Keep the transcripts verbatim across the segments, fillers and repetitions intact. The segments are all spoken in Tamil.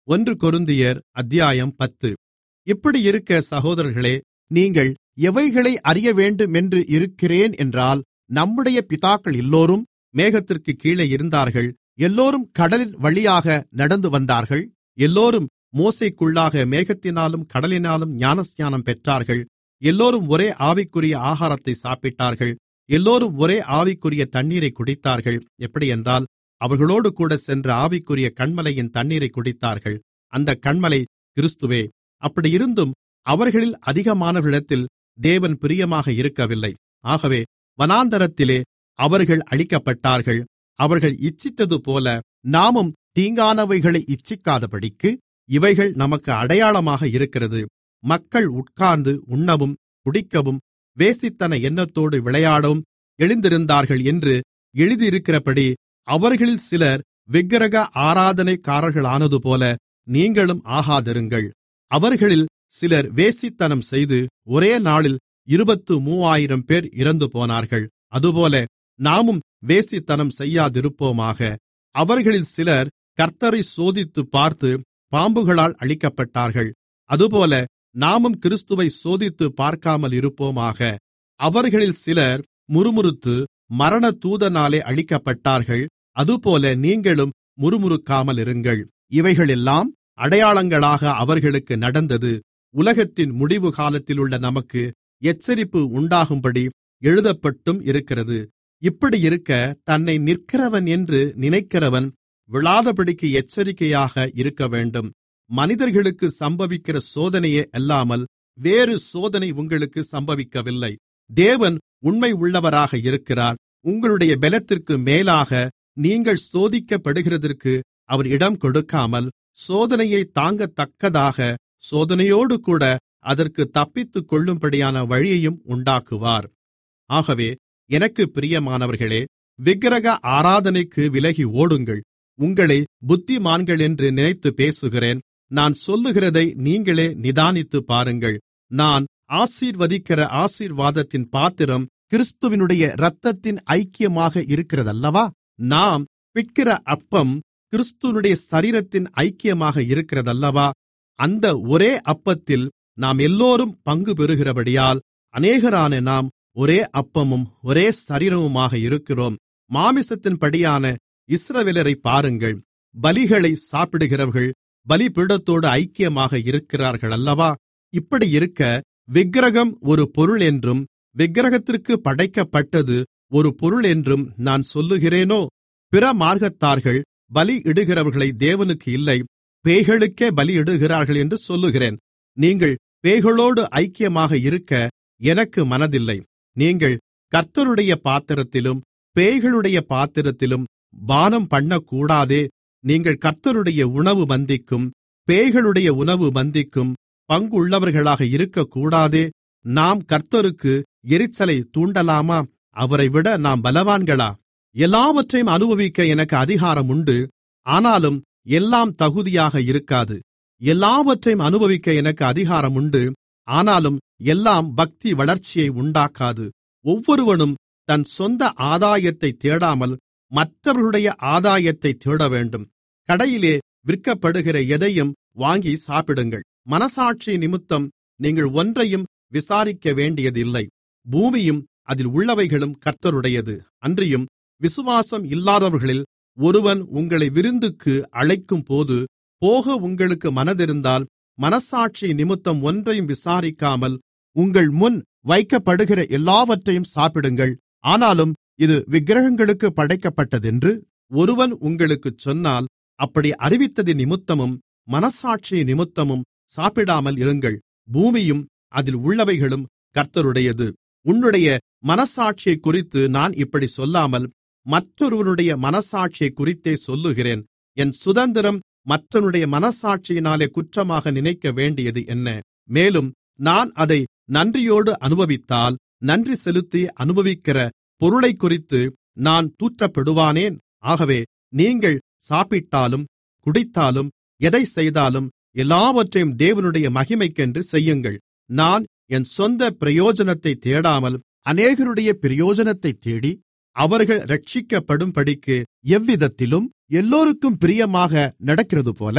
ஒன்று கொரிந்தியர் அத்தியாயம் பத்து. இப்படியிருக்க சகோதரர்களே, நீங்கள் எவைகளை அறியவேண்டுமென்று இருக்கிறேன் என்றால், நம்முடைய பிதாக்கள் எல்லோரும் மேகத்திற்குக் கீழே இருந்தார்கள், எல்லோரும் கடலின் வழியாக நடந்து வந்தார்கள், எல்லோரும் மோசேக்குள்ளாக மேகத்தினாலும் கடலினாலும் ஞானஸ்நானம் பெற்றார்கள், எல்லோரும் ஒரே ஆவிக்குரிய ஆகாரத்தை சாப்பிட்டார்கள், எல்லோரும் ஒரே ஆவிக்குரிய தண்ணீரை குடித்தார்கள். எப்படியென்றால், அவர்களோடு கூட சென்ற ஆவிக்குரிய கன்மலையின் தண்ணீரை குடித்தார்கள். அந்தக் கன்மலை கிறிஸ்துவே. அப்படியிருந்தும் அவர்களில் அதிகமானவர்களிடத்தில் தேவன் பிரியமாக இருக்கவில்லை. ஆகவே வனாந்தரத்திலே அவர்கள் அழிக்கப்பட்டார்கள். அவர்கள் இச்சித்ததுபோல நாமும் தீங்கானவைகளை இச்சிக்காதபடிக்கு இவைகள் நமக்கு அடையாளமாக இருக்கிறது. மக்கள் உட்கார்ந்து உண்ணவும் குடிக்கவும் வேசித்தன எண்ணத்தோடு விளையாடவும் எழுந்திருந்தார்கள் என்று எழுதியிருக்கிறபடி, அவர்களில் சிலர் விக்கிரக ஆராதனைக்காரர்களானதுபோல நீங்களும் ஆகாதிருங்கள். அவர்களில் சிலர் வேசித்தனம் செய்து ஒரே நாளில் இருபத்து மூவாயிரம் பேர் இறந்துபோனார்கள். அதுபோல நாமும் வேசித்தனம் செய்யாதிருப்போமாக. அவர்களில் சிலர் கர்த்த்தரை சோதித்துப் பார்த்து பாம்புகளால் அழிக்கப்பட்டார்கள். அதுபோல நாமும் கிறிஸ்துவை சோதித்துப் பார்க்காமல் இருப்போமாக. அவர்களில் சிலர் முறுமுறுத்து மரணதூதனாலே அழிக்கப்பட்டார்கள். அதுபோல நீங்களும் முறுமுறுக்காமல் இருங்கள். இவைகளெல்லாம் அடையாளங்களாக அவர்களுக்கு நடந்தது. உலகத்தின் முடிவு காலத்திலுள்ள நமக்கு எச்சரிப்பு உண்டாகும்படி எழுதப்பட்டும் இருக்கிறது. இப்படியிருக்க தன்னை நிற்கிறவன் என்று நினைக்கிறவன் விழாதபடிக்கு எச்சரிக்கையாக இருக்கவேண்டும். மனிதர்களுக்கு சம்பவிக்கிற சோதனையே அல்லாமல் வேறு சோதனை உங்களுக்கு சம்பவிக்கவில்லை. தேவன் உண்மை உள்ளவராக இருக்கிறார். உங்களுடைய பெலத்திற்கு மேலாக நீங்கள் சோதிக்கப்படுகிறதற்கு அவர் இடம் கொடுக்காமல், சோதனையை தாங்கத்தக்கதாக சோதனையோடு கூட அதற்கு தப்பித்துக் கொள்ளும்படியான வழியையும் உண்டாக்குவார். ஆகவே எனக்குப் பிரியமானவர்களே, விக்கிரக ஆராதனைக்கு விலகி ஓடுங்கள். உங்களை புத்திமான்கள் என்று நினைத்து பேசுகிறேன். நான் சொல்லுகிறதை நீங்களே நிதானித்துப் பாருங்கள். நான் ஆசீர்வதிக்கிற ஆசீர்வாதத்தின் பாத்திரம் கிறிஸ்துவினுடைய இரத்தத்தின் ஐக்கியமாக இருக்கிறதல்லவா? நாம் பிட்கிற அப்பம் கிறிஸ்துவினுடைய சரீரத்தின் ஐக்கியமாக இருக்கிறதல்லவா? அந்த ஒரே அப்பத்தில் நாம் எல்லோரும் பங்கு பெறுகிறபடியால் அநேகரான நாம் ஒரே அப்பமும் ஒரே சரீரமுமாக இருக்கிறோம். மாமிசத்தின்படியான இஸ்ரவேலரை பாருங்கள். பலிகளை சாப்பிடுகிறவர்கள் பலிபீடத்தோடு ஐக்கியமாக இருக்கிறார்கள் அல்லவா? இப்படியிருக்க விக்கிரகம் ஒரு பொருள் என்றும் விக்கிரகத்திற்கு படைக்கப்பட்டது ஒரு பொருள் என்றும் நான் சொல்லுகிறேனோ? பிற மார்க்கத்தார்கள் பலியிடுகிறவர்களை தேவனுக்கு இல்லை, பேய்களுக்கே பலியிடுகிறார்கள் என்று சொல்லுகிறேன். நீங்கள் பேய்களோடு ஐக்கியமாக இருக்க எனக்கு மனதில்லை. நீங்கள் கர்த்தருடைய பாத்திரத்திலும் பேய்களுடைய பாத்திரத்திலும் பானம் பண்ணக்கூடாதே. நீங்கள் கர்த்தருடைய உணவு பந்திக்கும் பேய்களுடைய உணவு பந்திக்கும் பங்குள்ளவர்களாக இருக்கக்கூடாதே. நாம் கர்த்தருக்கு எரிச்சலை தூண்டலாமா? அவரைவிட நாம் பலவான்களா? எல்லாவற்றையும் அனுபவிக்க எனக்கு அதிகாரம் உண்டு, ஆனாலும் எல்லாம் தகுதியாக இருக்காது. எல்லாவற்றையும் அனுபவிக்க எனக்கு அதிகாரம் உண்டு, ஆனாலும் எல்லாம் பக்தி வளர்ச்சியை உண்டாக்காது. ஒவ்வொருவனும் தன் சொந்த ஆதாயத்தை தேடாமல் மற்றவர்களுடைய ஆதாயத்தை தேடவேண்டும். கடையிலே விற்கப்படுகிற எதையும் வாங்கி சாப்பிடுங்கள். மனசாட்சி நிமித்தம் நீங்கள் ஒன்றையும் விசாரிக்க வேண்டியதில்லை. பூமியும் அதில் உள்ளவைகளும் கர்த்தருடையது. அன்றியும் விசுவாசம் இல்லாதவர்களில் ஒருவன் உங்களை விருந்துக்கு அழைக்கும்போது போக உங்களுக்கு மனதிருந்தால், மனசாட்சி நிமித்தம் ஒன்றையும் விசாரிக்காமல் உங்கள் முன் வைக்கப்படுகிற எல்லாவற்றையும் சாப்பிடுங்கள். ஆனாலும் இது விக்கிரகங்களுக்கு படைக்கப்பட்டதென்று ஒருவன் உங்களுக்குச் சொன்னால், அப்படி அறிவித்தது நிமித்தமும் மனசாட்சி நிமித்தமும் சாப்பிடாமல் இருங்கள். பூமியும் அதில் உள்ளவைகளும் கர்த்தருடையது. உன்னுடைய மனசாட்சியை குறித்து நான் இப்படி சொல்லாமல் மற்றொருவனுடைய மனசாட்சியை குறித்தே சொல்லுகிறேன். என் சுதந்திரம் மற்றவனுடைய மனசாட்சியினாலே குற்றமாக நினைக்க வேண்டியது என்ன? மேலும் நான் அதை நன்றியோடு அனுபவித்தால், நன்றி செலுத்தி அனுபவிக்கிற பொருளைக் குறித்து நான் தூற்றப்படுவானேன்? ஆகவே நீங்கள் சாப்பிட்டாலும் குடித்தாலும் எதை செய்தாலும் எல்லாவற்றையும் தேவனுடைய மகிமைக்கென்று செய்யுங்கள். நான் என் சொந்த பிரயோஜனத்தை தேடாமல் அநேகருடைய பிரயோஜனத்தை தேடி அவர்கள் இரட்சிக்கப்படும்படிக்கு எவ்விதத்திலும் எல்லோருக்கும் பிரியமாக நடக்கிறதுபோல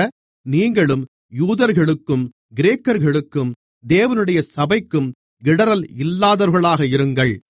நீங்களும் யூதர்களுக்கும் கிரேக்கர்களுக்கும் தேவனுடைய சபைக்கும் இடறல் இல்லாதவர்களாக இருங்கள்.